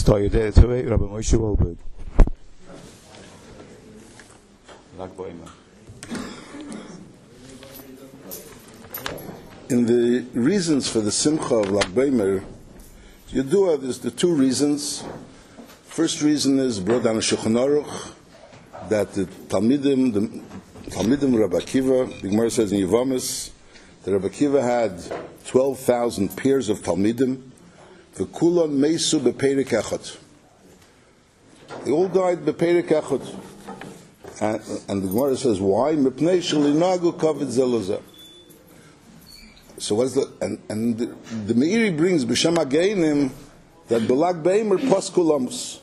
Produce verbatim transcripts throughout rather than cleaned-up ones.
Stay there today, Rabbi Moshe Wolberg. In the reasons for the Simcha of Lag Baimer, Yedua, there's the two reasons. First reason is brought down in Shulchan Aruch that the Talmidim, the Talmidim Rabbi Akiva, the Gemara says in Yevamis, that Rabbi Akiva had twelve thousand pairs of Talmidim, v'kulon meisu b'peirik echad. They all died b'peirik echad. And, and the Gemara says, why? Mipnei shelinagu kavod zeh lezeh. So what's the and and the, the Meiri brings b'shem hageinim that Belag Beimer Paskul Amos.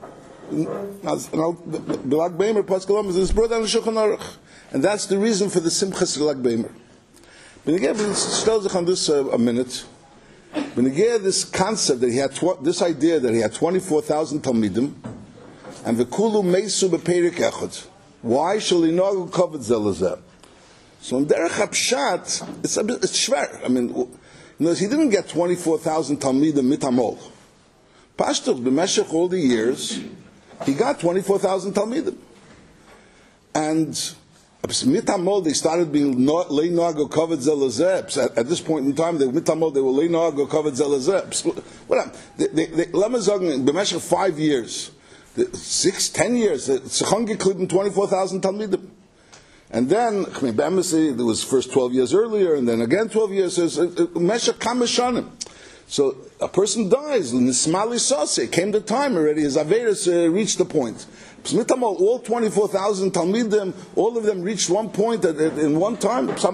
Belag Beimer Paskul Amos is brought down to Shulchan Aruch, and that's the reason for the Simchas of Belag Beimer. But again, stell sich on this uh, a minute. When again, this concept that he had tw- this idea that he had twenty-four thousand Talmidim, and v'kulu meisu b'peirik echad. Why shall he know kavod zeh lezeh? So in Derech HaPshat, it's a bit, it's schwer. I mean, you know, he didn't get twenty-four thousand Talmidim mitamol. Pashtuch, b'meshech all the years, he got twenty-four thousand Talmidim. And mitamol, they started being lei noago kavod zeh lezeh. At this point in time, they mitamol, they were lei noago kavod zeh lezeh. What? They, they, they, let me say, b'meshech five years, six, ten years, Tzachon geklippen twenty-four thousand Talmidim. And then, there was first twelve years earlier, and then again twelve years, so a person dies, Nismali Sase, came the time already, his Averis uh, reached the point. All twenty-four thousand Talmidim, all of them reached one point at, at, in one time. That's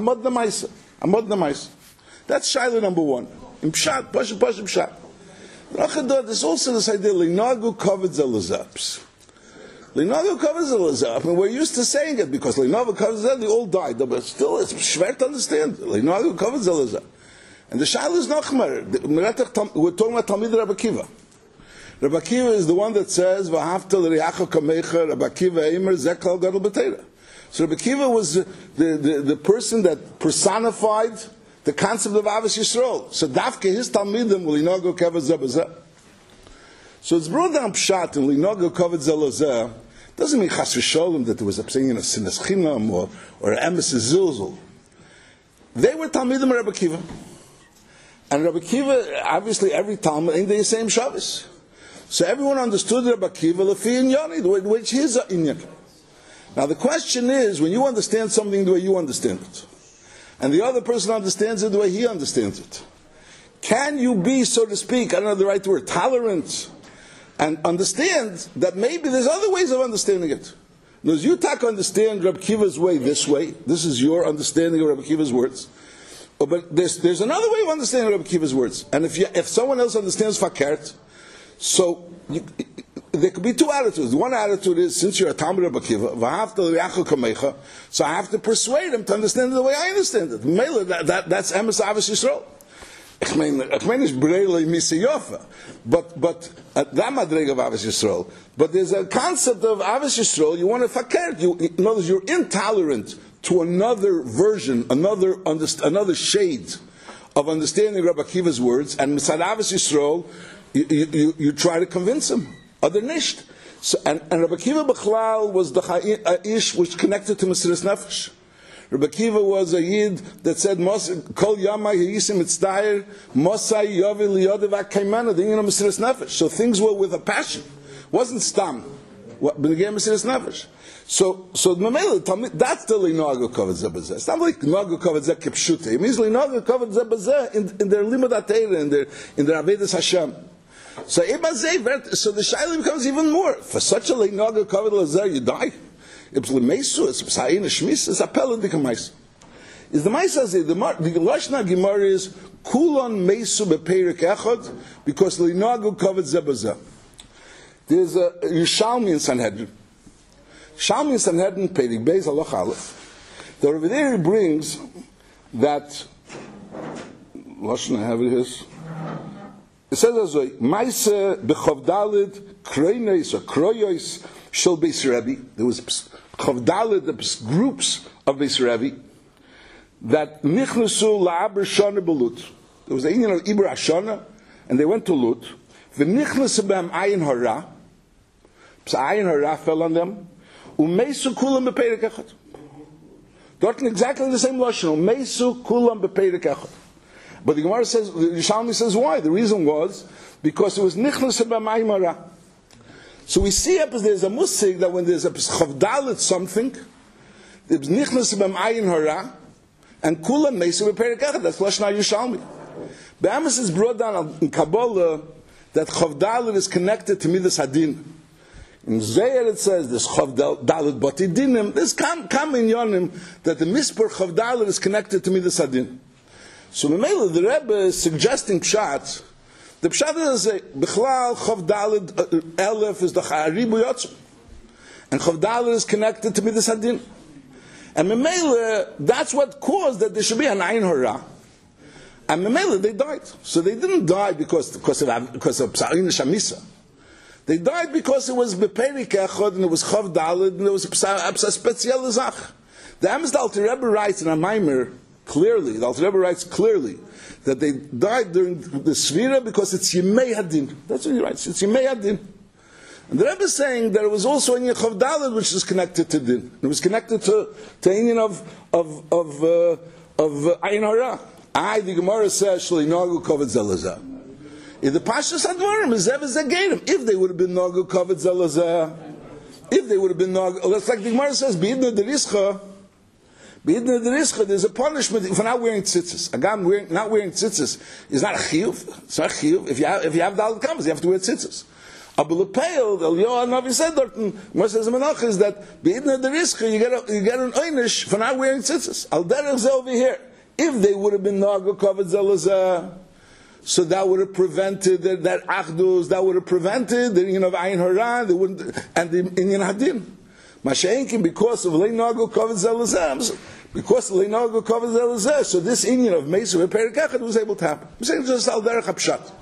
Shaila number one. In Pshat, Pasha Pasha Pshat. There's also this idea, Linagu kavod zeh lezeh. Linavu covers the I mean, we're used to saying it because Linavu covers the they all died. But still, it's schwer to understand. Linavu covers the And the Shaila is Nachmar. We're talking about Talmid Rabbi Akiva. Rabbi Akiva is the one that says, V'hafta l'riacha kamecha, Rabbi Akiva eimer, zekal gadol b'teira. So Rabbi Akiva was the, the, the, the person that personified the concept of Avos Yisrael. So Dafke, his Talmidim, Linavu covers the So it's brought down Pshat and Linagu kavod zeh lezeh. Doesn't mean Chas v'Sholem that there was a saying in a Sinas Chinam or or Emes Zilzul. They were Talmidim Rabbi Akiva, and Rabbi Akiva, obviously every Talmud ain't the same Shabbos. So everyone understood Rabbi Akiva lefi inyani, which is a inyan. Now the question is, when you understand something the way you understand it, and the other person understands it the way he understands it, can you be, so to speak, I don't know the right word, tolerant, and understand that maybe there's other ways of understanding it? Because you tak understand Rabbi Akiva's way this way. This is your understanding of Rabbi Akiva's words. Oh, but there's there's another way of understanding Rabbi Akiva's words. And if you, if someone else understands fakert, so you, there could be two attitudes. One attitude is, since you're a Talmid Rabbi Akiva, v'hafta l'riacha kamecha, so I have to persuade him to understand it the way I understand it. Mela, that, that, that's Emes Avos Yisrael. Ich meine, ich meine, it's Brele Misiyofa. But, but, at that madrega of Avos Yisrael. But there's a concept of Avos Yisrael, you want to fakert. You, in other words, you're intolerant to another version, another, another shade of understanding Rabbi Akiva's words, and Mitzad Avos Yisrael, you, you, you try to convince him. Other nisht. So, and, and Rabbi Akiva B'chlal was the ish which connected to Mesiras Nefesh. Rabbi Akiva was a yid that said, "Kol yamai yisim itzdair, mosai yovil yodev akaymana." The Indian Mesiras Nefesh. So things were with a passion. Wasn't stam. B'negei Mesiras Nefesh. So, so that's the linagu kavod zeh b'zeh. It's not like linagu kavod zeh kipshute. It means linagu kavod zeh b'zeh in, in their limud atayra, in their in their avodas Hashem. So, so the shaila becomes even more. For such a linagu kavod zeh, you die. It's lemeisu, it's psayin, shmis, it's appel in the kamaisa. Is the maisa say the the lashna gemara is kulon meisu bepeirik echad because linagu kavod zeh b'zeh. There's a Yerushalmi in Sanhedrin. Yerushalmi in Sanhedrin, Peirik Beis Halach Aleph. The over there he brings that lashna I have it here. It says as a maisa bechavdalid kroinos or kroyos shel Beis Rebbe. There was chavdalid, the groups of Beis Rebbe that nichnasu la'aber shana belut. There was a union of Iber Hashana, and they went to Lut. V'nichnas b'hem ayin hara. So ayin hara fell on them. Umeisu kulam b'peirik echad. Dorten exactly the same lashon. Umeisu kulam b'peirik echad. But the Gemara says, the Yerushalmi says why? The reason was because it was nichnas b'hem ayin hara. So we see up as there's a musig that when there's a chavdalit something, there's nichnas b'hem ayin hara, and kulam meisu b'peirik echad. That's lashon Yerushalmi. Be'amas is brought down in Kabbalah that chavdalit is connected to midas hadin. In Zohar it says this chavdalit batidinim. There's kam kam in yonim that the mispur chavdalit is connected to midas hadin. So Memela the Rebbe is suggesting pshat. The pshat is a bichlal chavdalit elef is the charibu yotzim, and chavdalit is connected to midas hadin. And Memela that's what caused that there should be an ayin hara. And Memela they died. So they didn't die because because of because of psarin shamisa. They died because it was bepeirik echad and it was chav dalid and it was a special zach. The Amos the Alter Rebbe writes in a Maimer clearly. The Alter Rebbe writes clearly that they died during the Svira because it's Yemei Hadin. That's what he writes. It's Yemei Hadin. And the Rebbe is saying that it was also in Chav Dalid which is connected to Din. It was connected to to Indian of of of uh, of uh, Ayin Hara. I the Gemara says Shli Nagu Kovet Zelazah. If the Pashas Advarim is ever Zagerim, if they would have been Nagu Kovet Zelazah, if they would have been Nagu, that's like the Gemara says, B'idna Derischa, B'idna Derischa, there's a punishment for not wearing tzitzis. A guy wearing, not wearing tzitzis is not a chiyuv. It's not a chiyuv. If you have, if you have Dalit Kamas, you have to wear tzitzis. Abu Lepeil, the Eliyahu Navi said, Gemara says in Menach is that B'idna Derischa, you get a, you get an oynish for not wearing tzitzis. Al Derech over here. If they would have been Nagu Kovet Zelazah, so that would have prevented that, that achdus, that would have prevented the union of Ayin Hara, they wouldn't, and the Inyan Hadin. Masha'enkin, because of Leinagu Kovet Zelazah, because of Leinagu Kovet Zelazah, so this Inyan of Mesu B'Peirik Echad was able to happen. I'm saying just Al Derech HaPshat.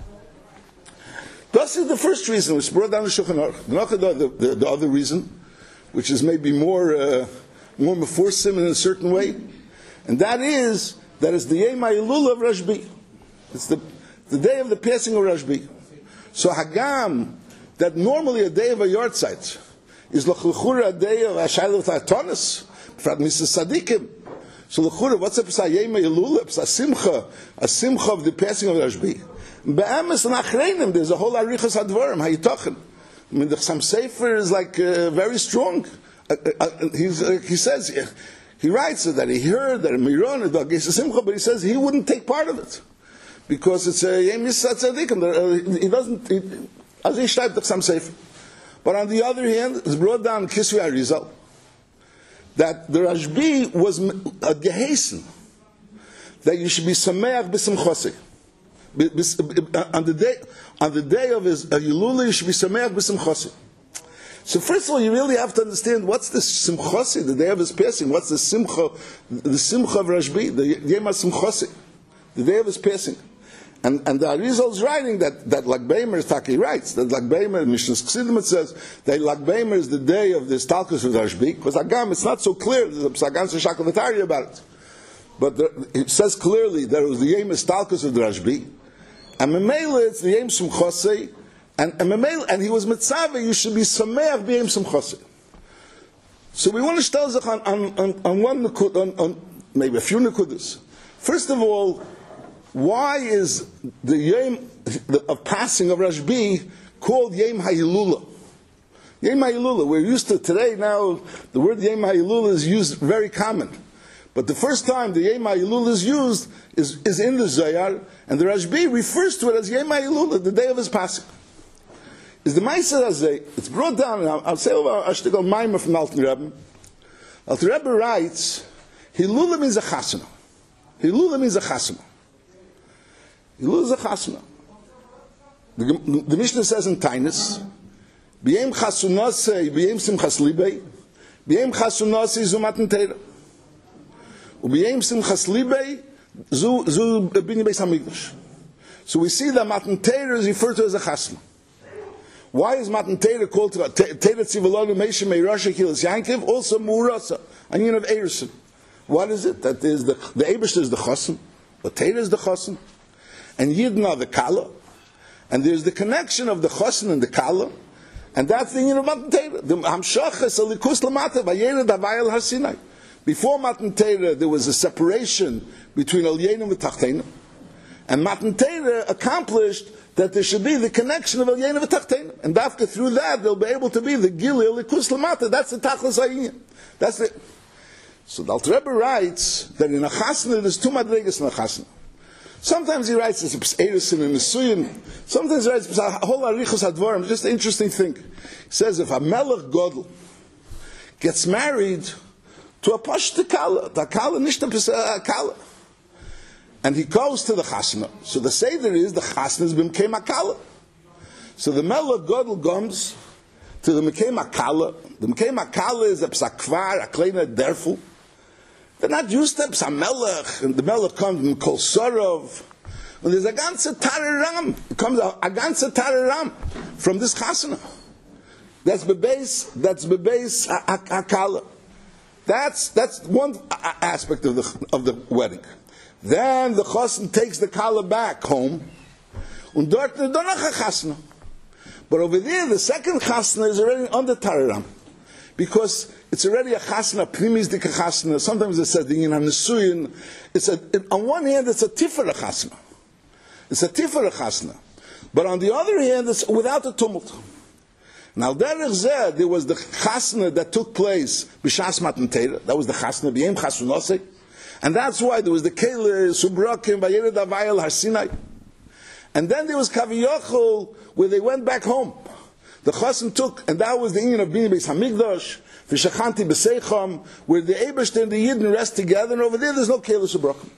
This is the first reason, which brought down the Shulchan Aruch. The, the, the, the other reason, which is maybe more, uh, more meforsim in a certain way, and that is, that is the Yom HaIlul of Rashbi. It's the the day of the passing of Rashbi. So Hagam, that normally a day of a yahrzeit, is l'chura a day of Hashayla Ta'atonis, Frat Misas Sadikim. So l'chura, what's a Psa Yom HaIlul, a Psa Simcha, a Simcha of the passing of Rashbi. Be'emes and Achreinim, there's a whole Arichas Advarim, Hayitochen. I mean, the Chassam Sofer is like uh, very strong. Uh, uh, he's, uh, he says, uh, he writes that he heard that Miron is a Simcha, but he says he wouldn't take part of it. Because it's a Yom Yisat Tzadikim. He doesn't, he, as he schreibt the Chassam Sofer. But on the other hand, it's brought down Kisvei Arizal that the Rashbi was a gehesen that you should be Sameach B'Simchosei. On the day, on the day of his Yilula, you should be Sameach B'Simchosei. So first of all, you really have to understand what's the Simchosei, the day of his passing. What's the Simcha, the Simcha of Rashbi, the Yom HaSimchosei, the day of his passing. And and the Arizal is writing that that Lag Beimer, Taki writes that Lag Beimer, Mishnah's Chesidim says that Lag Beimer is the day of the Stalkus of Rashbi. Because Agam, it's not so clear. There's a Psagan Shakavatari about it, but the, it says clearly that it was the Yom Stalkus of the Rashbi, and Memela it's the Yom Simchosei, and and Memela and he was Mitzaveh. You should be Sameach b'Yom Simchosei. So we want to tell on on on, on one nikud, on, on maybe a few nikudas. First of all, why is the Yom of passing of Rashbi called Yom HaYilula? Yom HaYilula, we're used to today now, the word Yom HaYilula is used very common. But the first time the Yom HaYilula is used is, is in the Zohar, and the Rashbi refers to it as Yom HaYilula, the day of his passing. Is the Ma'aser Hazeh, it's brought down, I'll, I'll say over Ashtigal Maimah from Alter Rebbe. Alter Rebbe writes, Hilula means a chasana. Hilula means a chasana. Hilula is a chasana. The, the, the Mishnah says in Tainus, B'yem chasunasei, b'yem simchas libei, b'yem chasunasei zu matan teira. U'b'yem simchas libei, zu, zu b'nei beis hamikdash. So we see that matan teira is referred to as a chasana. Why is matan teira called teira tzivalonu meishem meirasha kilas yankiv? Also mu'urasa, an yin of erison. What is it? That is the the Eibush is the chassan, the teira is the chassan. And Yidna the Kala, And there's the connection of the chosn and the kala, and that's the union of Matan Torah. The hamshachas alikus lamata vayeled havayel har Sinai. Before Matan Torah, there was a separation between Elyeinu and Tachteinu, and Matan Torah accomplished that there should be the connection of Elyeinu and Tachteinu, and after through that they'll be able to be the gili alikus lamata. That's the tachlis hayinyan. That's it. So the Alter Rebbe writes that in a chasna there's two madregas in a chasna. Sometimes he writes as a P'eirison and a Suyin. Sometimes he writes a whole arichos hadvarim. Just an interesting thing. He says if a melech godel gets married to a pashta kala, the kala nishta kala, and he goes to the chasna. So the seder is the chasna is b'mkei makala. So the melech godel comes to the mkei makala. The mkei makala is a psakvar, a kleiner derful. They're not used to Psa Melech, and the Melech comes from Kol Sorov. When there's a ganze Tararam, it comes a, a ganze Tararam from this chasana. That's bebeis, that's bebeis Hakala. That's that's one aspect of the of the wedding. Then the chassan takes the kala back home, and dort the donach chasana. But over there, the second chasana is already under Tararam, because it's already a chasna, primis dik chasna. Sometimes it says the in Nesuyin. It's a, it, on one hand, it's a tiferet chasna. It's a tiferet chasna. But on the other hand, it's without a tumult. Now, derech zeh, there was the chasna that took place b'shas Matan Torah. That was the chasna b'yem chasunose, and that's why there was the kele subrakim vayeled havayel har Sinai. And then there was kaviyochel where they went back home. The chasna took, and that was the union of bini beis hamikdash. V'shachanti b'seicham, where the Eibishter and the Yidden rest together, and over there there's no keilus u'brakim.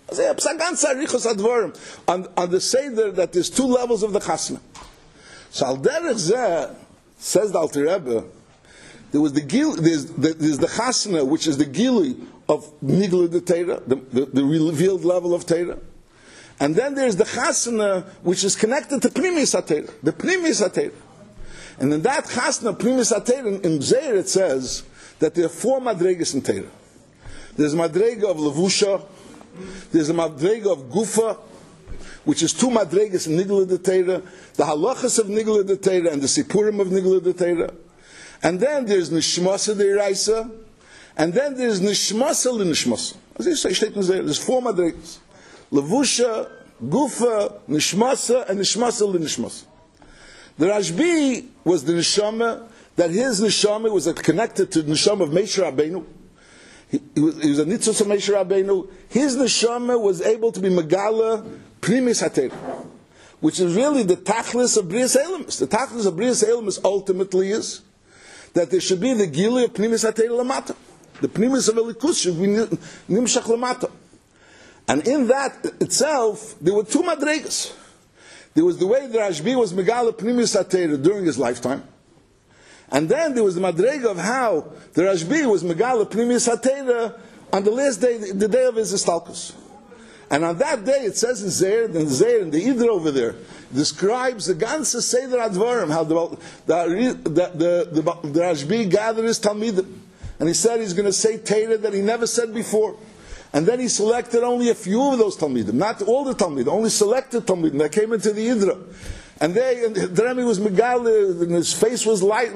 On, on the Seder that there's two levels of the chasna. So al derech zeh, says the Alter Rebbe, there was the gil, there's the, there's the chasna, which is the gili of nigla de Torah, the, the, the revealed level of Torah. And then there's the chasna, which is connected to Pnimis HaTorah, the Pnimis HaTorah. And in that chasna, Pnimis HaTorah, in Zeir it says that there are four madregas in Torah. There's a madrega of levusha, there's a madrega of gufa, which is two madregas in nigla de Torah, the halachas of nigla de Torah and the sipurim of nigla de Torah. And then there's nishmasa de iraisa, and then there's nishmasa le nishmasa. As I say, there's four madregas: levusha, gufa, nishmasa, and nishmasa le nishmasa. The Rashbi was the neshama, that his neshama was connected to the neshama of Moshe Rabbeinu. He, he, was, he was a nitzos of Moshe Rabbeinu. His neshama was able to be megala primis haTorah, which is really the tachlis of Brias Eilamis. The tachlis of Brias Eilamis ultimately is that there should be the gili of primis haTorah lamata. The primis of Elikus should be nimshach lamata. And in that itself, there were two madregas. There was the way the Rashbi was megala primis haTorah during his lifetime. And then there was the madrega of how the Rashbi was megala primis haTorah on the last day, the day of his istalkus. And on that day, it says in Zeir, in Zeir, in the Idra over there, describes the ganze Seder Advarim, how the the the, the, the, the Rashbi gathered his Talmidim, and he said he's going to say Torah that he never said before. And then he selected only a few of those Talmidim, not all the Talmidim, only selected Talmidim that came into the Idra. And they, and the Rebbe was megala, and his face was light.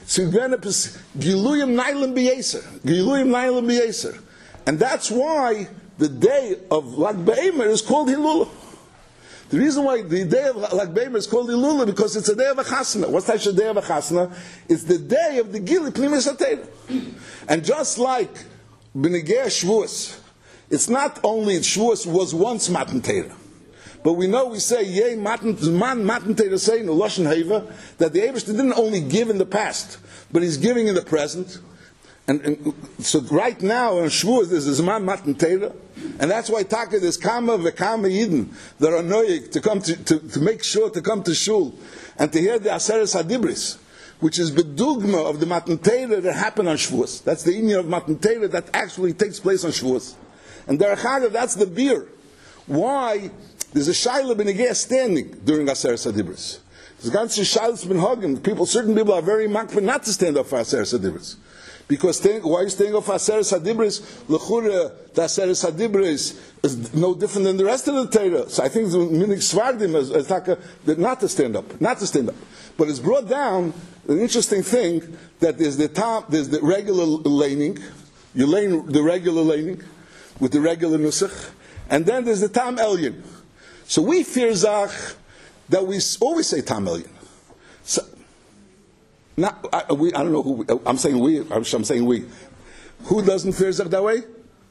Giluyim nailim b'yeser, Giluyim nailim b'yeser, and that's why the day of Lag B'Omer is called Hilula. The reason why the day of Lag B'Omer is called Hilula because it's a day of a chasna. What's the day of a chasna? It's the day of the Gili Pnimis HaTorah. And just like B'negei Shavuos, it's not only Shavuos was once Matan Torah. But we know we say, yea, matan, man, matan Torah say, no Lashon Heva, that the Eibishter didn't only give in the past, but he's giving in the present. And, and so right now, in Shavuos, there's a Zman Matan Torah, and that's why Taka, there's Kama v'Kama Yidden that are noyik to come to, to, to make sure to come to Shul, and to hear the Aseres HaDibris, which is the dogma of the Matan Torah that happened on Shavuos. That's the inyan of Matan Torah that actually takes place on Shavuos. And Derech Hagav, that's the beer. Why? There's a Shaila B'negei standing during Aseres HaDibris. There's ganze Shailas B'nhagim. People, certain people are very makpid not to stand up for Aseres HaDibris. Because staying, why are you staying off Aseres HaDibris? L'chura, the Aseres HaDibris is no different than the rest of the Torah. So I think the Minig Svardim is, is like a, not to stand up, not to stand up. But it's brought down an interesting thing that there's the top, there's the regular laning, you lane the regular laning with the regular nusach, and then there's the Tam Elyon. So we fear Zach that we always say Tam Elyon. So, not, I, we, I don't know who, I'm saying we, I'm saying we. Who doesn't fear Zach that way?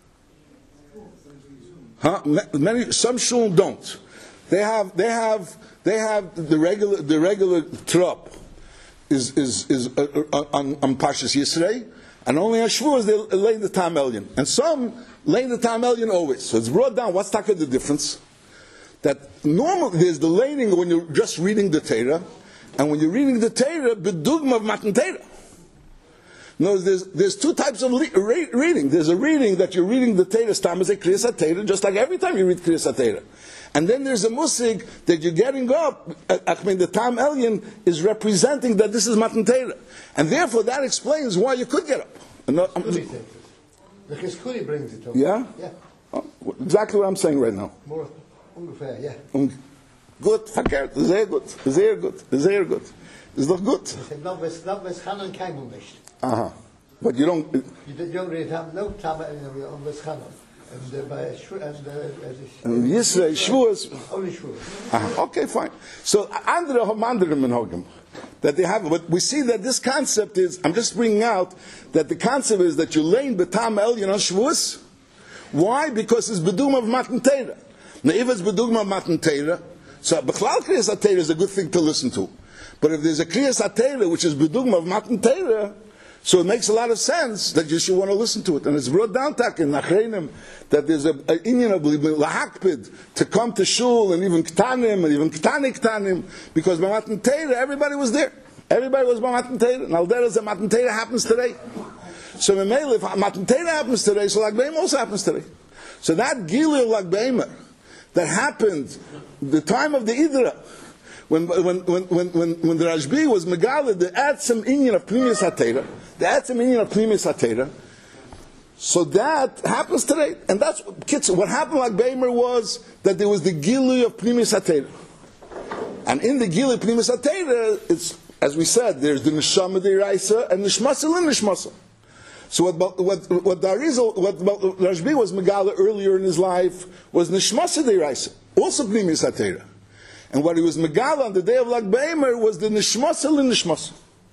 Huh? Many, some shul don't. They have, they have, they have the regular, the regular trop is is is uh, uh, on, on Pashas Yisrei, and only on Shavuos they lay the Tam Elyon, and some lay the Tam Elyon always. So it's brought down. What's taka the difference? That normally there's the laning when you're just reading the Torah, and when you're reading the Torah, bedugma of Matan Torah. No, there's there's two types of le- re- reading. There's a reading that you're reading the Torah stam as a Kriyas HaTorah, just like every time you read Kriyas HaTorah. And then there's a musig that you're getting up. I mean, the Tam Elyon is representing that this is Matan Torah, and therefore that explains why you could get up. No, the Chizkuni brings it up. Yeah, yeah, oh, exactly what I'm saying right now. More ungefähr, yeah. Um, good, verkehrt, sehr gut, sehr gut, sehr gut. Ist doch gut. Not with not with Hanan Kaimel nicht. Uh-huh. But you don't... You don't really have no time on this Hanan. And uh, by Shvu... And, uh, and Yisrael, Shavuos... Only Shavuos. Uh-huh. Okay, fine. So, andere haben andere menhogim that they have. But we see that this concept is... I'm just bringing out that the concept is that you lane betam elyon on Shavuos. Why? Because it's bedum of Matan Torah. Now, if it's bedum of Matan Torah, so B'chlal Kriyas HaTorah is a good thing to listen to. But if there's a Kriyas HaTorah which is bedum of Matan Torah, so it makes a lot of sense that you should want to listen to it. And it's brought down tak in Nachreinim that there's a Inyan of lahakpid to come to shul and even ktanim and even ktani ktanim because by Matan Torah everybody was there. Everybody was by Matan Torah. And al derez Matan Torah happens today. So if Matan Torah happens today, so Lag B'Omer also happens today. So that Gilui Lag B'Omer that happened the time of the Idra, When when when when when when the Rashbi was Megala, the Atzim Inyan of Pnimius HaTorah, the Atzim Inyan of Pnimius HaTorah, so that happens today, and that's kids. What happened like B'Omer was that there was the Gilui of Pnimius HaTorah, and in the Gilui of Pnimius HaTorah, it's as we said, there's the Neshama D'Iraisa and Nishmasa L'Nishmasa. So what what what the Arizal, what Rashbi was Megala earlier in his life was Nishmasa D'Iraisa, also Pnimius HaTorah. And what he was Megala on the day of Lag B'Omer was the Nishmasa L'Nishmasa.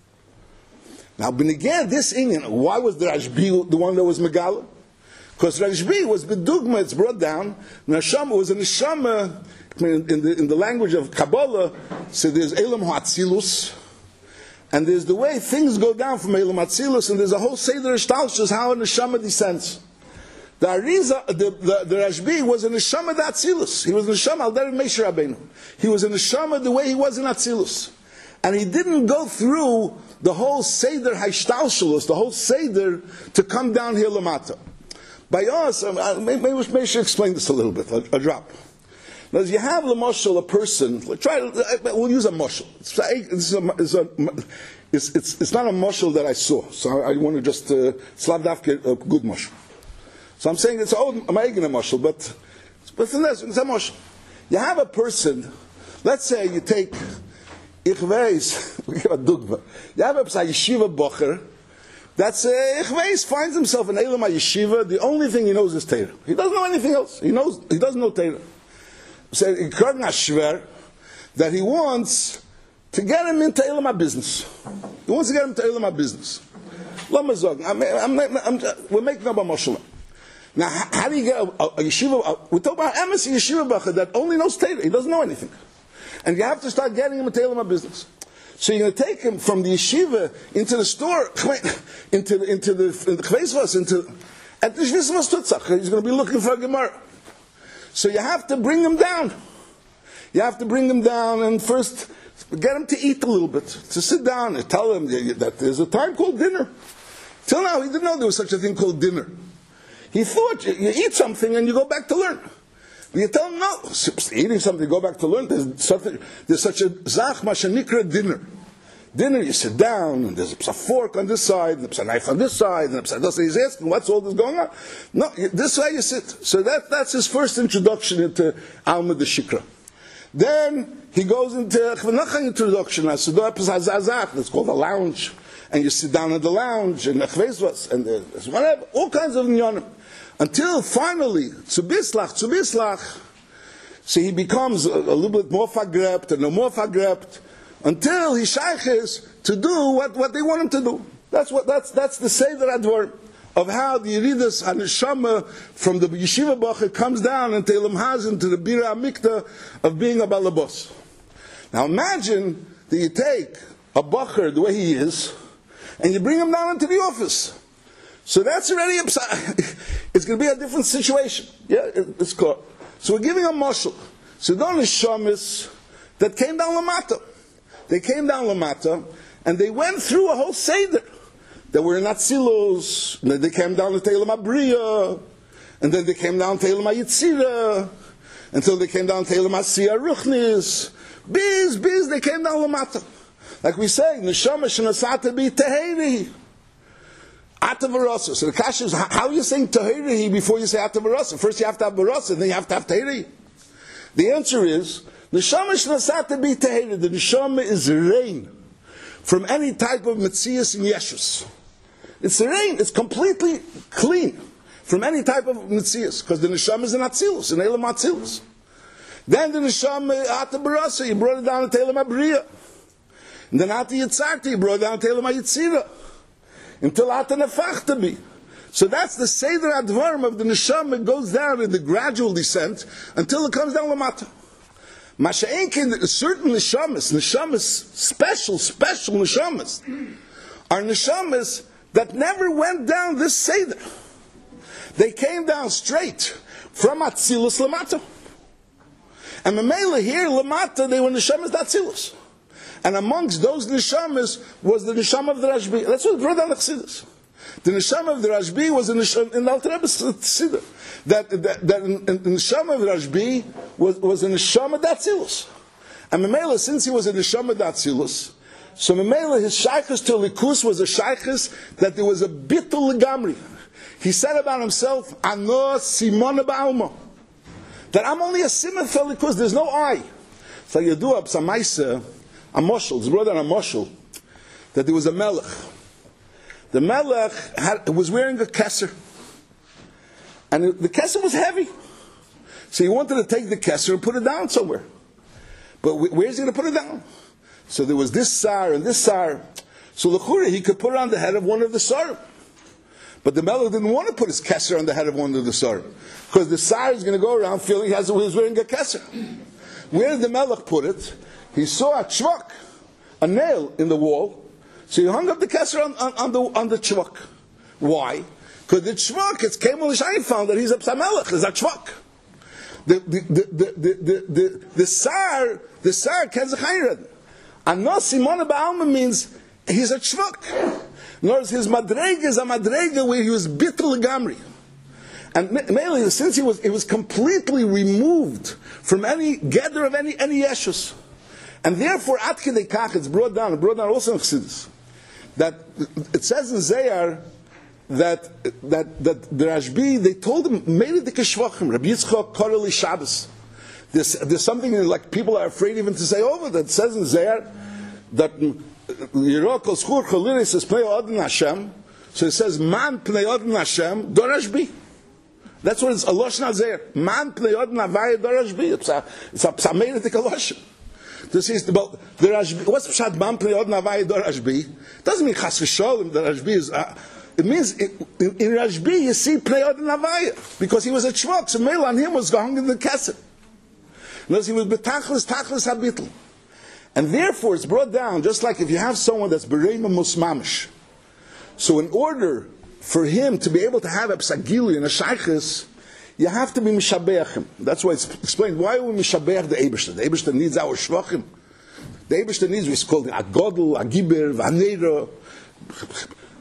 Now, B'negeh, this Inyan, why was the Rashbi the one that was Megala? Because Rashbi was B'dugma, it's brought down. Neshama was a Neshama, I mean, in the, in the language of Kabbalah, so there's Elam HaTzilus, and there's the way things go down from Elam HaTzilus, and there's a whole Seder Shtalshus, how a Neshama descends. The Ariza, the, the, the Rashbi was a neshama the Atzilus. He was a neshama al derech Moshe Rabbeinu. He was a neshama the way he was in Atzilus. And he didn't go through the whole Seder Haishtalshalus, the whole Seder, to come down here Lamata. By us, um, maybe we should explain this a little bit, a, a drop. Now, you have Lamoshel, a person, try to, we'll use a moshel. It's, it's, a, it's, a, it's, it's, it's not a moshel that I saw, so I, I want to just, uh, slavdavke, a good moshel. So I'm saying it's old American emotional, but but it's a motion. You have a person. Let's say you take ich weiß, we give a dugma. You have a yeshiva bocher. That's uh, ich weiß finds himself in Elam yeshiva. The only thing he knows is Torah. He doesn't know anything else. He knows he doesn't know Torah. So in Kurgan that he wants to get him into Elam business. He wants to get him to Elam business. Lamazog. I'm, I'm, I'm, I'm, we're making up a moshel. Now, how do you get a, a, a yeshiva? A, we're talking about emes yeshiva bacher that only knows Torah. He doesn't know anything, and you have to start getting him a Torah business. So you're going to take him from the yeshiva into the store, into the into the chveisvas, into at the shvisvas tutzach. He's going to be looking for a gemara. So you have to bring him down. You have to bring him down and first get him to eat a little bit, to sit down and tell him that there's a time called dinner. Till now, he didn't know there was such a thing called dinner. He thought you, you eat something and you go back to learn. But you tell him no, eating something, go back to learn. There's, something, there's such a zach mashanikra dinner. dinner, you sit down, and there's a fork on this side, and there's a knife on this side, and there's a this. He's asking, what's all this going on? No, this way you sit. So that, that's his first introduction into Alma de Shikra. Then he goes into another introduction, that's called a lounge, and you sit down in the lounge, and and there's whatever, all kinds of nyonim. Until finally, zu bislach, zu bislach, so he becomes a, a little bit more fagrept and no more fagrept, until he shayches to do what, what they want him to do. That's what that's that's the Seder Advar of how the Yeridas HaNeshama from the Yeshiva Bacher comes down into Elam Hazin to the Bira Amikta of being a Balabos. Now imagine that you take a Bacher the way he is, and you bring him down into the office. So that's already it's going to be a different situation. Yeah, it's called. So we're giving a mashal. So the Neshamis that came down Lamata. They came down Lamata, and they went through a whole Seder. They were in Atzilos, and then they came down to Telem Abriya, and then they came down to Telem Yitzira, until they came down to Telem Asiyah Ruchnis. Biz, biz, they came down Lamata. Like we say, Neshama Shenasata Bi Teheri. Atavarasa. So the kasha is, how are you saying Teheri before you say Atavarasa? First you have to have Barasa, and then you have to have Teheri. The answer is, Neshama Shenasata Bi Teheri. The Neshama is rain from any type of Metzias and Yeshus. It's the rain, it's completely clean from any type of Metzias, because the Neshama is in Atzilus, in Elam Atzilus. Then the Neshama, Ata Barasa, you brought it down to Elam Abriya. And then Ata Yitzarta, you brought it down to Elam Yitzira. Until Ata Nefachta be. So that's the Seder Advarim of the Neshama. It goes down in the gradual descent until it comes down Lamata. Masha'enkin, certain Neshamas, Neshamas, special, special Neshamas, are Neshamas that never went down this Seder. They came down straight from Atzilus Lamata. And Mamela here, Lamata, they were Neshamas Atzilus. And amongst those Neshamas was the Neshama of the Rashbi. That's what brought down the Chassidus. The Neshama of the Rashbi was in the, in the Alter Rebbe's Siddur. That, that, that in, in the Neshama of the Rashbi was, was a Neshama Datzilus. And Mamela, since he was a Neshama Datzilus, so Mamela, his Shaykhus to Likus was a Shaykhus that there was a Bittul Legamri. He said about himself, Ano Simona Ba'alma. That I'm only a Simon for Likus, there's no I. So you do up some Maisa, a Moshel, his brother a Moshel, that there was a Melech. The Melech had, was wearing a kesser. And the kesser was heavy. So he wanted to take the kesser and put it down somewhere. But where's he going to put it down? So there was this sar and this sar. So l'chura, he could put it on the head of one of the sar. But the Melech didn't want to put his kesser on the head of one of the sar. Because the sar is going to go around feeling he, has, he was wearing a kesser. Where did the Melech put it? He saw a chvak, a nail in the wall. So he hung up the kesser on, on, on the on the chvak. Why? Because the chvak, it's Kemal Shain found that he's a psamelech, is a chvak. The the the the the the, the sar the sar kezachayred. Ano Simona Ba'alma means he's a chvak. In other words, his madrega is a madrega where he was bittul gamri. And mainly since he was it was completely removed from any gather of any any yeshus. And therefore, at kedei kach, it's brought down, brought down also in Chassidus, that it says in Zayar that that that the Rashbi, they told him, made it the keshvachim, Rabbi Yitzchak Koreli Shabbos. There's, there's something like people are afraid even to say over that. It says in Zayar that Yerokol Schur Choliris says Pnei Odin Hashem. So it says Man Pnei Odin Hashem Do Rashbi. That's what it's a Lashon Zayar. Man Pnei Odin Havaya Do Rashbi. It's a it's a psameiritic Lashon. This is about the Rashbi. What's Pshat Man Pnei Odin Havaya Do Rashbi? It doesn't mean Chas v'Sholem. The Rashbi is. Uh, it means in, in, in Rashbi you see Pnei Odin Havaya because he was a tzvok. So Mela on him was hung in the kesser. Unless he was betachlis tachlis habitl. And therefore it's brought down, just like if you have someone that's bereima musmamish. So in order for him to be able to have a psagili and a shaykhis, you have to be mishabeach him. That's why it's explained, why we mishabeach the Eibishter? The Eibishter needs our shvachim. The Eibishter needs what's called a godel, a giber, a neira.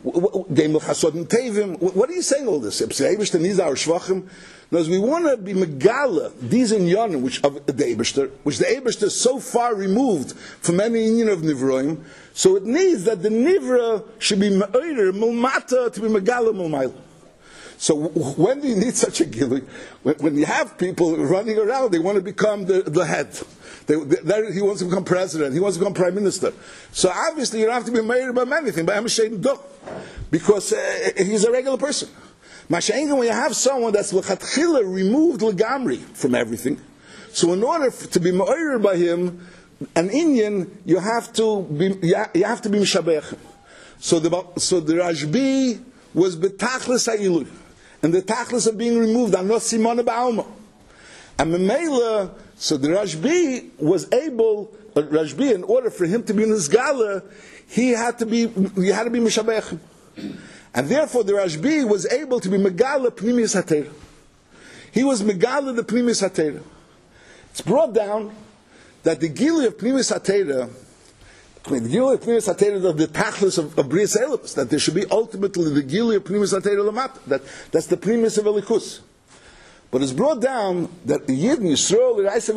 What are you saying all this? These are our shvachim. Because we want to be megala, these inyanim, which of the Eibishter, which the Eibishter is so far removed from any inyan of nivroim, so it needs that the nivra should be me'orer, mulmata, to be megala, mulmail. So when do you need such a gilui? When, when you have people running around, they want to become the, the head. They, they, he wants to become president. He wants to become prime minister. So obviously you don't have to be me'orer by anything, by Hamashayim Doch, because uh, he's a regular person. Masha'ingan, when you have someone that's l'chatchila removed legamri from everything, so in order to be me'orer by him, an Inyan, you have to be you have to be mishabech. So the so the Rashbi was betachlis ha'ilui, and the tachlis of being removed anos simona ba'alma, and memela. So the Rashbi was able, uh, Rashbi, in order for him to be nizgala, he had to be he had to be mishabech. And therefore the Rashbi was able to be Megala Pnimis HaTeira. He was Megala the Pnimis HaTeira. It's brought down that the Gili of Pnimis HaTeira, the Gili of Pnimis HaTeira of the Tachlis of, of Bris Elibus, that there should be ultimately the Gili of Pnimis HaTeira Lamat, that that's the Pnimis of Elikus. But it's brought down that the Yid in Yisrael,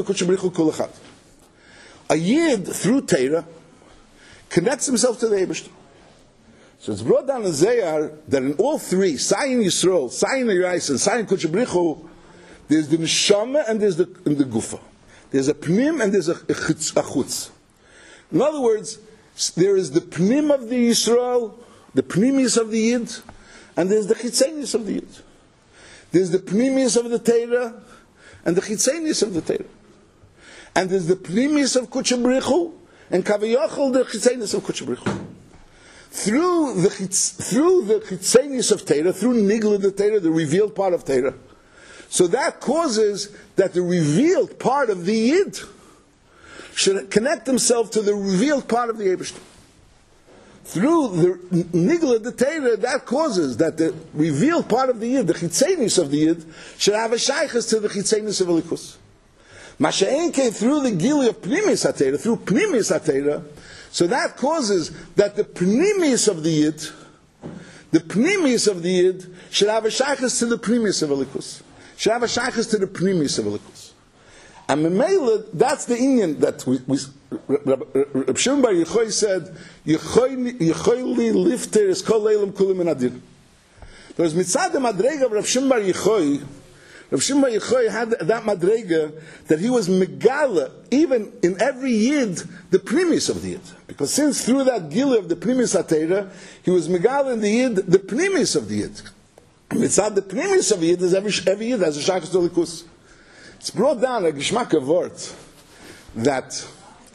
a Yid through Teira connects himself to the Eibishter. So it's brought down in Zayar that in all three, Sayin Yisrael, Sayin Yerais, and Sayin Kodesh Brichu, there's the Neshama and there's the, and the Gufa. There's a Pnim and there's a, a, Chutz. In other words, there is the Pnim of the Yisrael, the Pnimis of the Yid, and there's the Chitzenis of the Yid. There's the Pnimis of the Teira, and the Chitzenis of the Teira. And there's the Pnimis of Kodesh Brichu, and Kaviyachol, the Chitzenis of Kodesh Brichu. Through the through the chitzenis of Teira, through nigla the Teira, the revealed part of Teira, so that causes that the revealed part of the Yid should connect himself to the revealed part of the Eibishter. Through the nigla the Teira, that causes that the revealed part of the Yid, the chitzenis of the Yid, should have a shaychus to the chitzenis of Elikus. Masha'en came through the gili of Pnimis HaTeira, through Pnimis HaTeira. So that causes that the pnimis of the Yid, the pnimis of the Yid, should have a shaychus to the pnimis of Elikus. Should have a shaychus to the pnimis of Elikus. And Memela, that's the Inyan that we, we Reb Shimon Bar Yochai said, Yochai lifter is kol leilam kulim in adir. There was mitzad the madrega of Reb Shimon Bar Yochai. Reb Shimon Bar Yochai had that madrega that he was megala, even in every Yid, the primis of the Yid. Because since through that gila of the primis HaTeira, he was megala in the Yid, the primis of the Yid. Mitzad the primis of the Yid is every, every Yid has a shaychus to Elikus. It's brought down a geshmak of word that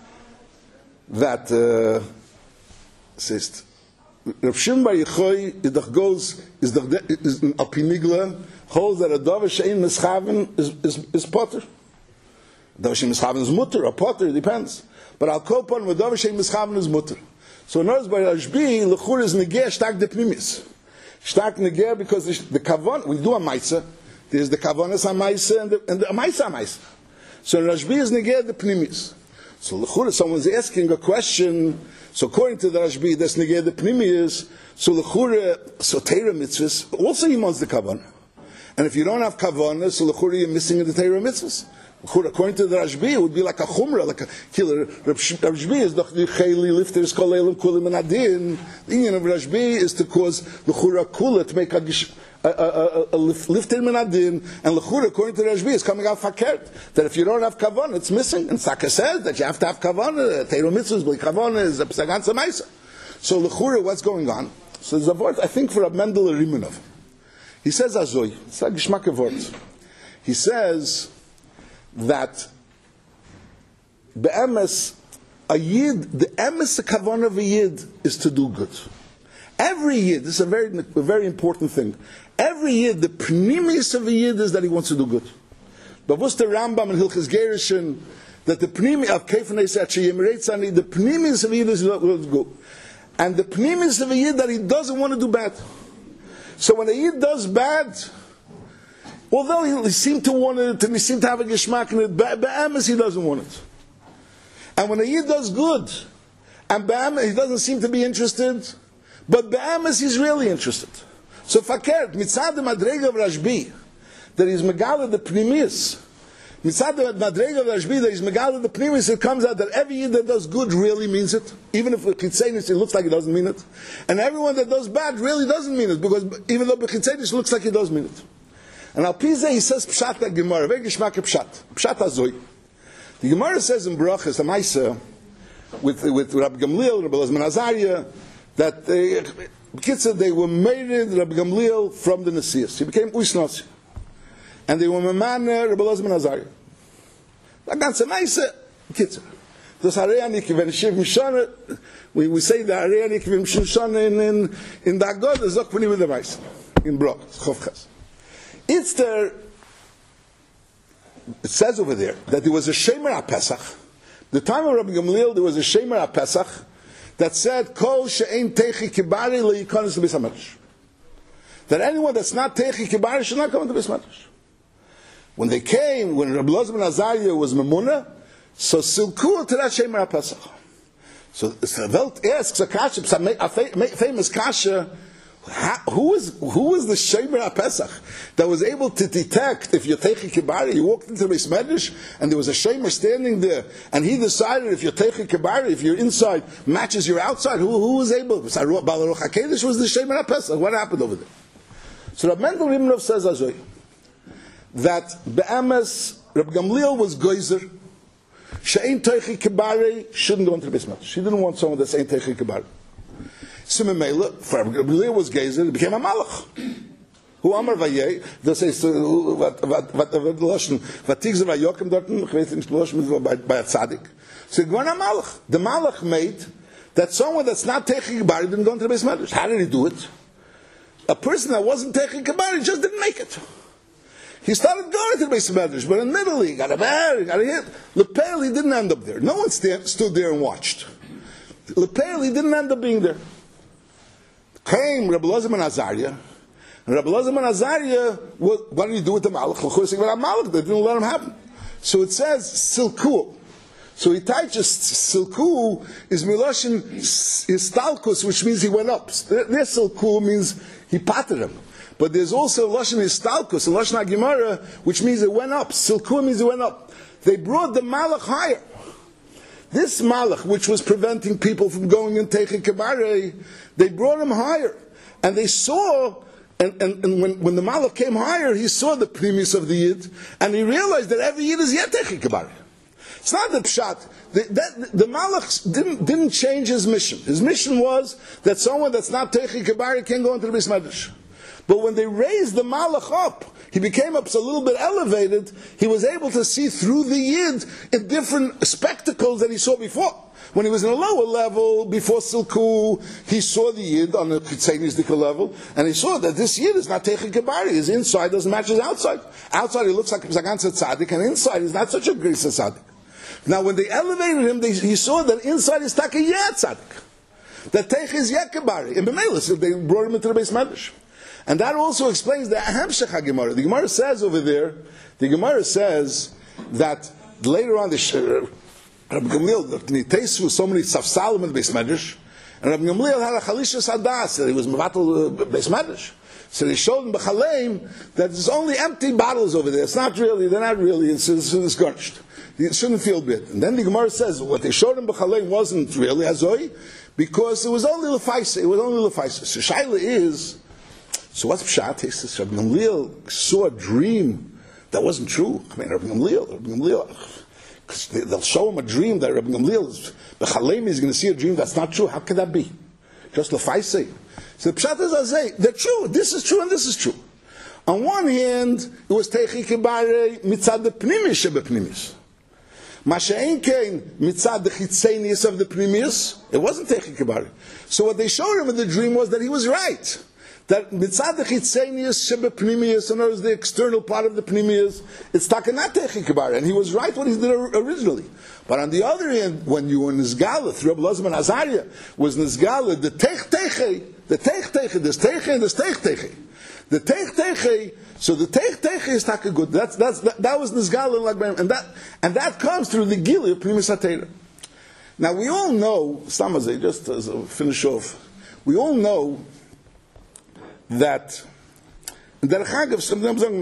that uh, says Reb Shimon Bar Yochai is the goes is the is in Alpinigla holds that a davar she'in mischaven is is is potter. Davar she'in mischaven is mutter, a potter, it depends. But al kol pon with davar she'in mischaven is mutter. So in other words, by Rashbi, lechur is negeh shtak de pnimis. Shtak negeh because the kavan, we do a maisa, there's the kavanas a maisa and the, and the maisa a maisa. So Rashbi is negeh the pnimis. So lechur, someone's asking a question, so according to the Rashbi, that's negeh the pnimis, so lechur, so Teira mitzvahs, also he wants the kavan. And if you don't have kavanah, so l'chura you're missing in the Teira mitzvahs. According to the Rashbi, it would be like a chumrah, like a killer. Rashbi is the chayli lifters kol eilim kulim and adin. The union of Rashbi is to cause l'chura kula to make a, a, a, a, a lifter min adin, and l'chura according to the Rashbi is coming out fakert. That if you don't have kavanah, it's missing. And Saka says that you have to have kavanah. Teira mitzvahs, but kavanah is a psagan samaisa. So l'chura, what's going on? So there's a word I think for a Mendel Rimanov. He says Azoy, it's like Geshmak words. He says that be'emes, a Yid, the emes kavanah of a Yid is to do good. Every Yid, this is a very, a very important thing. Every Yid, the pnimis of a Yid is that he wants to do good. But what's the Rambam and Hilchas Gerishin, that the pnimis of Kefanei Sachi Yemireitzani, the pnimis of a Yid is to do good. And the pnimis of a Yid that he doesn't want to do bad. So when a Yid does bad, although he, he seemed to want it, and he seemed to have a geshmak in it, be'emes he doesn't want it. And when a Yid does good, and be'emes he doesn't seem to be interested, But be'emes he's really interested. So fakert, mitzad the madrega of Rashbi, that is megala the primis, mitzad the madrega of Rashbi, that is megala the primis, it comes out that every yid that does good really means it, even if b'chitzenis it looks like he doesn't mean it, and everyone that does bad really doesn't mean it, because even though b'chitzenis looks like he does mean it. And al pizeh he says pshat that Gemara, very gishmak pshat, pshat azoi. The Gemara says in Brachas, the Maisa, with with Rabbi Gamliel, Rabbi Elazar ben Azariah, that they, Kitzah, they were married Rabbi Gamliel from the Nesias. He became Uisnasi. And they were Mamana Rabbi Elazar ben Azariah. The ganze Maisa, Kitzah. Das Hareanik, when Shiv Mishana, we, we say the Hareanik, when Shiv Mishana in, in, in the Agod, the Zokpani with the Maisa, in Brachas, Chovchas. It's there, it says over there, that there was a Shemer HaPesach. The time of Rabbi Gamliel, there was a Shemer HaPesach, that said, Kol she'ein techi kibari le'yikonis l'beis HaMedrash. That anyone that's not techi kibari should not come into the Beis HaMedrash. When they came, when Rabbi Elazar ben Azariah was Memuna, so silku to that Shemer HaPesach. So the Welt asks a kasha, a famous kasha, who is who is the Shemer HaPesach that was able to detect if you're techi kibari? You walked into the Beis Medrash and there was a Shemer standing there, and he decided if you're techi kibari, if your inside matches your outside. Who who was able? Balaruch Hakedesh was the Shemer HaPesach. What happened over there? So Rabbi Mendel Rimnov says Azoy that be'emes Rabbi Gamliel was geyser. She'ein techi kibari shouldn't go into the Beis Medrash. She didn't want someone that's ain't techi kibari. Simon Mela, for Gamliel was Gezer, it became a Malach. Who Amar Vayeh, they say, what, what, what, the Lashon, what Tigzer Vayokim dorten, ich weiß nicht, the Lashon by, by a Tzadik. So it went a Malach. The Malach made that someone that's not taking Kibari didn't go into the Beis Medrash. How did he do it? A person that wasn't taking Kibari just didn't make it. He started going to the Beis Medrash, but in the middle he got a bear, he got a hit. Lepel, he didn't end up there. No one st- stood there and watched. Lepel, he didn't end up being there. Came Rabbi Elazar ben Azariah, and Rabbi Elazar ben Azariah, what, what did he do with the Malach? They didn't let him happen. So it says silku. So he teaches silku is miloshin is stalkus, which means he went up. This silku means he patted him. But there's also loshin is stalkus, and loshin Gemara, which means it went up. Silku means it went up. They brought the Malach higher. This Malach, which was preventing people from going and taking Kibari, they brought him higher. And they saw, and, and, and when, when the Malach came higher, he saw the premise of the Yid, and he realized that every Yid is yet taking Kibari. It's not the Pshat. The, that, the Malach didn't, didn't change his mission. His mission was that someone that's not taking Kibari can go into the Beis Medrash. But when they raised the Malach up, he became up a little bit elevated, he was able to see through the Yid in different spectacles that he saw before. When he was in a lower level, before Silku, he saw the Yid on a Tzeinisdika level, and he saw that this Yid is not taking Kibari. His inside doesn't match his outside. Outside he looks like a Zaganza Tzaddik, and inside he's not such a Grisa Tzaddik. Now when they elevated him, they, he saw that inside is Taka Yeh Tzaddik. That Teich is Yeh Kibari. In B'melis, they brought him into the Beis Medrash. And that also explains the Hamshech HaGemara. The Gemara says over there, the Gemara says that later on, the Rabbi Gamliel, the Nitesu, so many Safsalim in the Beis Medrash, and Rabbi Gamliel had a Chalisha Sadas, that he was Mevatel Beis Medrash. So they showed in B'chaleim that there's only empty bottles over there. It's not really, they're not really, it's, it's, it's garnished. You shouldn't feel bad. And then the Gemara says, what they showed in B'chaleim wasn't really Hazoi, because it was only Lefaisa, it was only Lefaisa. So Shaila is, so what's Pshat? He says, Rabbi Gamliel saw a dream that wasn't true. I mean, Rabbi Gamliel, Rabbi Gamliel, because they'll show him a dream that Rabbi Gamliel is, B'chaleim is going to see a dream that's not true. How could that be? Just Lefaisa. So the Pshat is Azay, they're true. This is true and this is true. On one hand, it was Teichi Kibare mitzad the Pnimis shebe Pnimis. Masha'en kein mitzad the Chitzenius of the Pnimis, it wasn't Teichi Kibare. So what they showed him in the dream was that he was right. That mitzad the Chitzenius shebe Pnimis, in other words, the external part of the Pnimis, it's takanat Teichi Kibare, and he was right what he did originally. But on the other hand, when you were Nizgala, through Rabbi Elazar ben Azariah, was Nizgala, the Teich Teichi, the Teich Teichi, this Teichi and this Teich Teichi. The Teich Teichi, so the Teich Teichi is taka good. That's, that's, that, that was Nizgala in Lag, and that, and that comes through the Gili of Primus HaTeira. Now we all know, Samazay, just as a finish off, we all know that there's, there's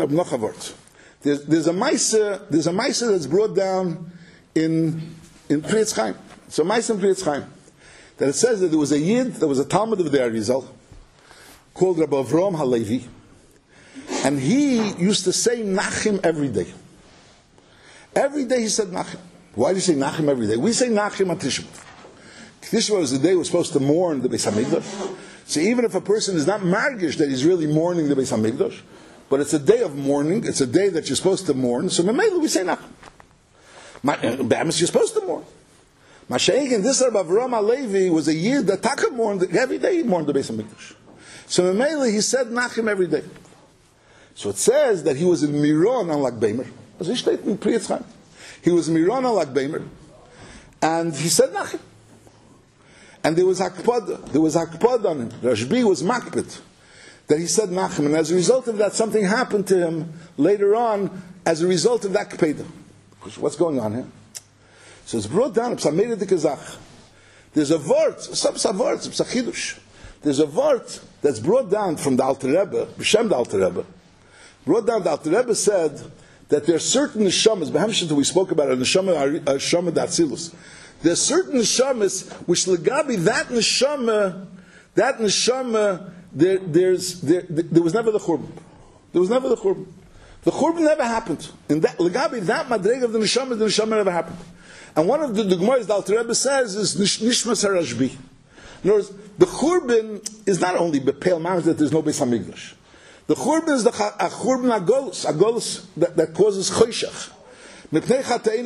a Maisa, there's a Maisa that's brought down in in Priyetz Chaim. It's a Maisa in Priyetz Chaim. That it says that there was a Yid, there was a Talmud of the Arizal, called Rabbi Avram Halevi, and he used to say Nachim every day. Every day he said Nachim. Why do you say Nachim every day? We say Nachim on Tisha B'Av. Tisha B'Av is the day we're supposed to mourn the Beis HaMikdash. So even if a person is not margish that he's really mourning the Beis HaMikdash, but it's a day of mourning, it's a day that you're supposed to mourn, so Memela we say Nachim. B'amis you're supposed to mourn. Masha'egin, this Rabbi Avram Halevi was a year that Taka mourned, every day he mourned the Beis HaMikdash. So Memela he said Nachim every day. So it says that he was in Miron on Lag Beimer. As he stated in Priyetz Chaim. He was in Miron on Lag Beimer, and he said Nachim. And there was Hakpad, there was Hakpad on him. Rashbi was Makpid, that he said Nachim, and as a result of that, something happened to him later on as a result of that Kpeda. What's going on here? So it's brought down, there's a vort, some vort, some chidush. There's a vort that's brought down from the Alter Rebbe, B'Shem the Alter Rebbe. Brought down, the Alter Rebbe said that there are certain neshamas, Behemshit we spoke about, a neshama, a neshama d'Atzilus. There are certain neshamas which legabi that neshama, that neshama, there, there's, there, there was never the churban. There was never the churban. The churban never happened. In that legabi, that madreg of the neshama, the neshama never happened. And one of the dugmas the Alter Rebbe says is nishmas harashbi. In other words, the churban is not only bepel mamish that there's no Beis HaMikdash. The churban is the churban agolus, agolus that, that causes choshech. We don't have that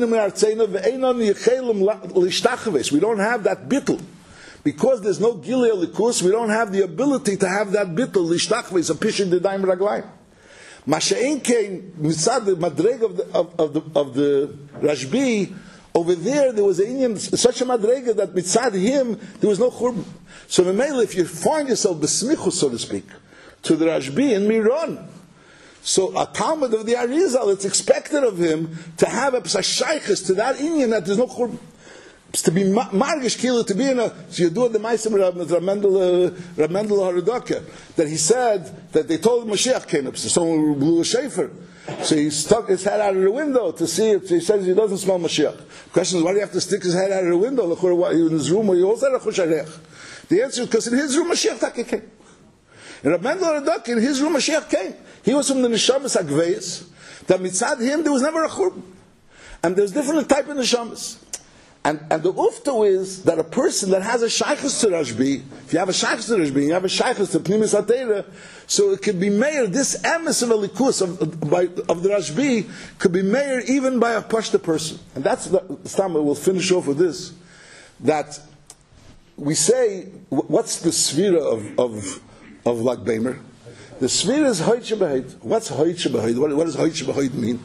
bittul. Because there's no gilei likus, we don't have the ability to have that bittul, lishtachves, a pishin d'daim raglayim. Masha'en kein, mitzad the madreg of the, of, of the, of the Rashbi, over there, there was a Indian, such a madrega that mitzad him, there was no churban. So if you find yourself besmichus, so to speak, to the Rashbi in Miron, so a Talmud of the Arizal, it's expected of him to have a psashaychus to that Indian that there's no churban. To be margish kila, to be in a, so you do the Maisim Ramendel Haradaka, that he said that they told him Mashiach came up, so someone blew a shofar. So he stuck his head out of the window to see if he says he doesn't smell Mashiach. The question is, why do you have to stick his head out of the window? In his room, where he also had a chusharech. The answer is because in his room Mashiach came. In Ramendel Haradaka, in his room Mashiach came. He was from the Neshamas Agveis, that mitzad him there was never a churban. And there's different type of Neshamas. And, and the ufto is that a person that has a shaykhus to Rashbi, if you have a shaykhus to Rashbi, you have a shaykhus to Pnimis HaTeira, so it could be mayor, this emes of a likus of, by, of the Rashbi could be mayor even by a pashta person. And that's the time we'll finish off with this, that we say, what's the svira of, of, of Lag Beimer? The svira is hoyd shebehoyd. What's hoyd shebehoyd? What, what does hoyd shebehoyd mean?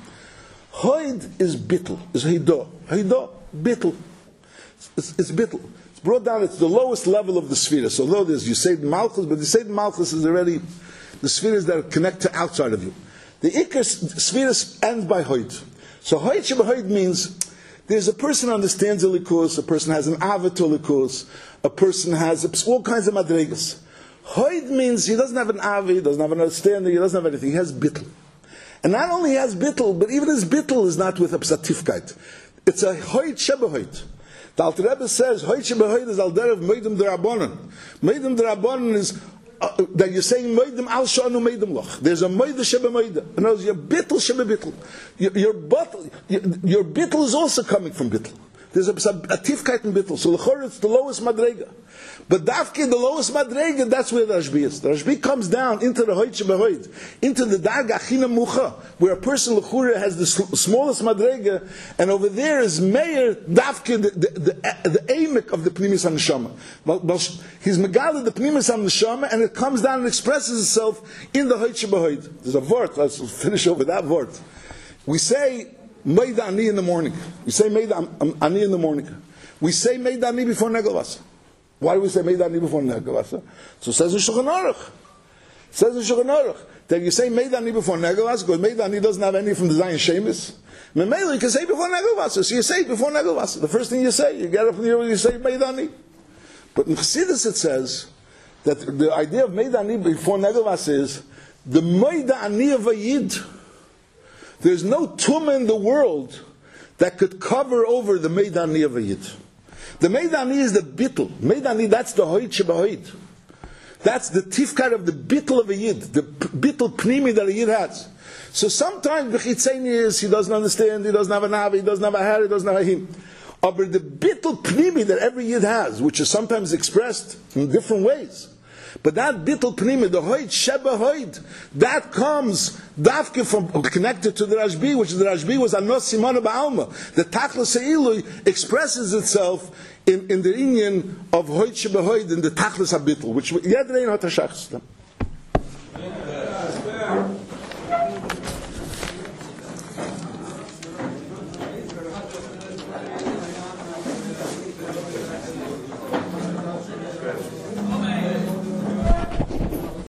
Hoyd is bittul, is hidah. Hidah, bittul. It's, it's bittul. It's brought down, it's the lowest level of the sphere. So although there's Yisayid Malchus, but Yisayid Malchus is already the spheres that connect to outside of you. The Iker sphere ends by Hoyd. So Hoyd Shebahoyd means there's a person who understands a likus, a person has an avatar likus, a person has all kinds of madregas. Hoyd means he doesn't have an avi, he doesn't have an understanding, he doesn't have anything, he has bittul. And not only he has bittul, but even his bittul is not with a psatifkeit. It's a Hoyd Shebahoyd. The Alter Rebbe says, Hoyd Shebahoyd is al derav Moedim D'Rabbanan. Moedim D'Rabbanan is uh, that you're saying Moedim al Shanu Moedim Loch. There's a Moedim Sheba Moedim. In other words, your bittul Sheba bittul. Your, your, your, your bittul is also coming from bittul. There's a, a tifkeit in bittul. So l'chor it's the lowest madrega. But dafke, the lowest madrega, that's where the Rashbi is. The Rashbi comes down into the Hoyd Shebahoyd, into the darga achina mucha, where a person l'chura has the smallest madrega, and over there is meir dafke, the the the, the aimik of the pnimis haneshama. He's megala the pnimis haneshama, and it comes down and expresses itself in the Hoyd Shebahoyd. There's a vort. Let's finish over that vort. We say Meida Ani in the morning. We say Meida Ani in the morning. We say Meida Ani before Negelavasa. Why do we say Meida Ani before Negelavasa? So it says in Shulchan Aruch. It says in Shulchan Aruch that you say Meida Ani before Negelavasa because Meida Ani doesn't have any from the Zion Shemus. Memele you can say before Negelavasa. So you say it before Negelavasa. The first thing you say, you get up from here and you say Meida Ani. But in Chassidus it says that the idea of Meida Ani before Negavas is the Meida Ani of a Yid. There's no tumah in the world that could cover over the Meida Ani of a Yid. The Meida Ani is the bittul. Meida Ani, that's the Hoid Shebahoid. That's the tifkar of the bittul of a Yid, the bittul pnimi that a Yid has. So sometimes b'chitzenius he doesn't understand, he doesn't have a navi, he doesn't have a hair, he doesn't have a him. But the bittul pnimi that every Yid has, which is sometimes expressed in different ways, but that bittul pnimi, the hoid sheba hoid, that comes dafke from connected to the Rashbi, which the Rashbi was anos simana ba'alma. The tachlis se'ilui expresses itself in, in the inyan of hoid sheba hoid in the tachlis habittul, which yedrein hatashachstam.